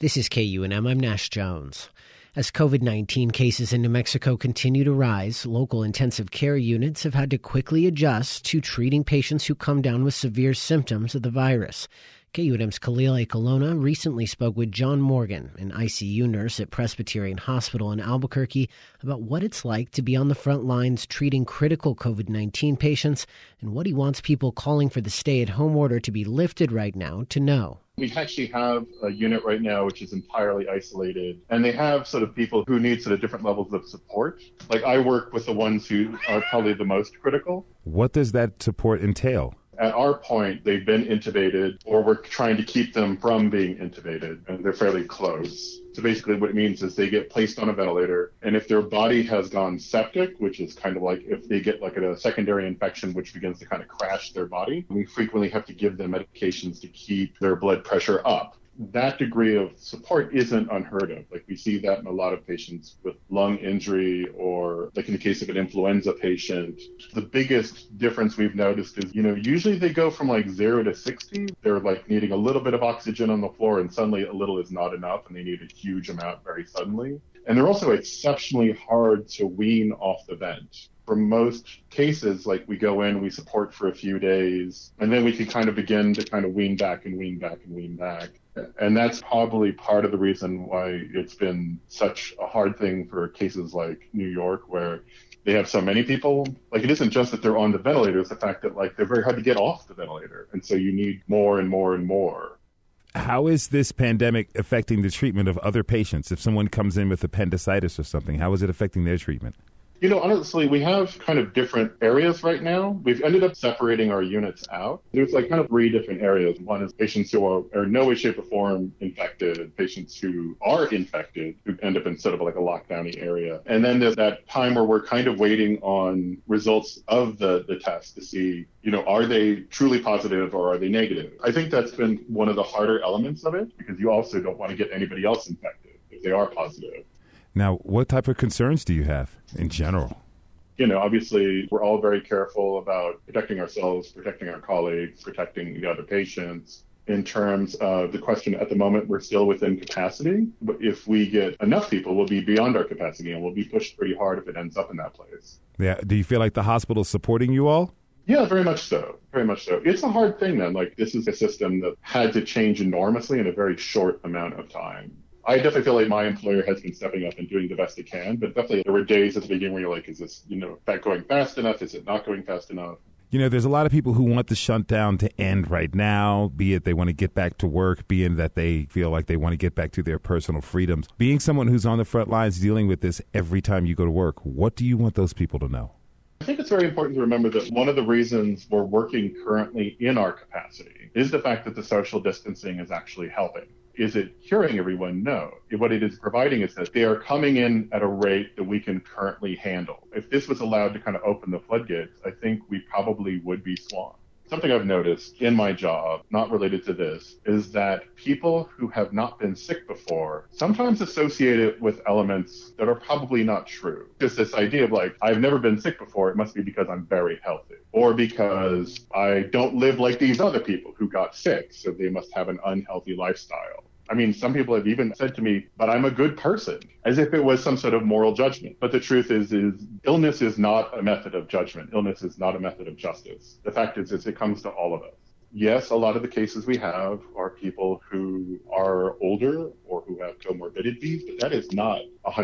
This is KUNM. I'm Nash Jones. As COVID-19 cases in New Mexico continue to rise, local intensive care units have had to quickly adjust to treating patients who come down with severe symptoms of the virus. KUNM's Khalil A. Colonna recently spoke with John Morgan, an ICU nurse at Presbyterian Hospital in Albuquerque, about what it's like to be on the front lines treating critical COVID-19 patients and what he wants people calling for the stay-at-home order to be lifted right now to know. We actually have a unit right now which is entirely isolated, and they have sort of people who need sort of different levels of support. Like I work with the ones who are probably the most critical. What does that support entail? At our point, they've been intubated, or we're trying to keep them from being intubated, and they're fairly close. So basically what it means is they get placed on a ventilator, and if their body has gone septic, which is kind of like if they get like a secondary infection which begins to kind of crash their body, we frequently have to give them medications to keep their blood pressure up. That degree of support isn't unheard of. Like we see that in a lot of patients with lung injury or like in the case of an influenza patient. The biggest difference we've noticed is, usually they go from like 0 to 60. They're like needing a little bit of oxygen on the floor and suddenly a little is not enough and they need a huge amount very suddenly. And they're also exceptionally hard to wean off the vent. For most cases, like we go in, we support for a few days, and then we can kind of begin to kind of wean back and wean back and wean back. And that's probably part of the reason why it's been such a hard thing for cases like New York, where they have so many people. Like it isn't just that they're on the ventilator, it's the fact that like they're very hard to get off the ventilator. And so you need more and more and more. How is this pandemic affecting the treatment of other patients? If someone comes in with appendicitis or something, how is it affecting their treatment? Honestly, we have kind of different areas right now. We've ended up separating our units out. There's like kind of 3 different areas. One is patients who are in no way, shape, or form infected, patients who are infected, who end up in sort of like a lockdowny area. And then there's that time where we're kind of waiting on results of the test to see, are they truly positive or are they negative? I think that's been one of the harder elements of it because you also don't want to get anybody else infected if they are positive. Now, what type of concerns do you have in general? Obviously, we're all very careful about protecting ourselves, protecting our colleagues, protecting the other patients. In terms of the question at the moment, we're still within capacity. But if we get enough people, we'll be beyond our capacity and we'll be pushed pretty hard if it ends up in that place. Yeah. Do you feel like the hospital is supporting you all? Yeah, very much so. Very much so. It's a hard thing, then. Like, this is a system that had to change enormously in a very short amount of time. I definitely feel like my employer has been stepping up and doing the best it can, but definitely there were days at the beginning where you're like, is this, going fast enough? Is it not going fast enough? There's a lot of people who want the shutdown to end right now, be it they want to get back to work, be it that they feel like they want to get back to their personal freedoms. Being someone who's on the front lines dealing with this every time you go to work, what do you want those people to know? I think it's very important to remember that one of the reasons we're working currently in our capacity is the fact that the social distancing is actually helping. Is it curing everyone? No. What it is providing is that they are coming in at a rate that we can currently handle. If this was allowed to kind of open the floodgates, I think we probably would be swamped. Something I've noticed in my job, not related to this, is that people who have not been sick before sometimes associate it with elements that are probably not true. Just this idea of like, I've never been sick before, it must be because I'm very healthy. Or because I don't live like these other people who got sick, so they must have an unhealthy lifestyle. I mean, some people have even said to me, but I'm a good person, as if it was some sort of moral judgment. But the truth is illness is not a method of judgment. Illness is not a method of justice. The fact is it comes to all of us. Yes, a lot of the cases we have are people who are older or who have comorbidities, but that is not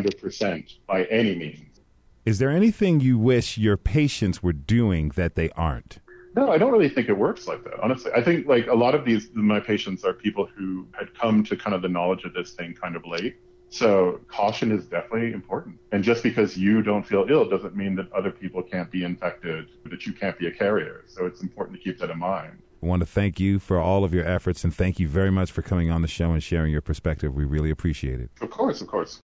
100% by any means. Is there anything you wish your patients were doing that they aren't? No, I don't really think it works like that, honestly. I think like a lot of my patients are people who had come to kind of the knowledge of this thing kind of late. So caution is definitely important. And just because you don't feel ill doesn't mean that other people can't be infected, that you can't be a carrier. So it's important to keep that in mind. I want to thank you for all of your efforts and thank you very much for coming on the show and sharing your perspective. We really appreciate it. Of course, of course.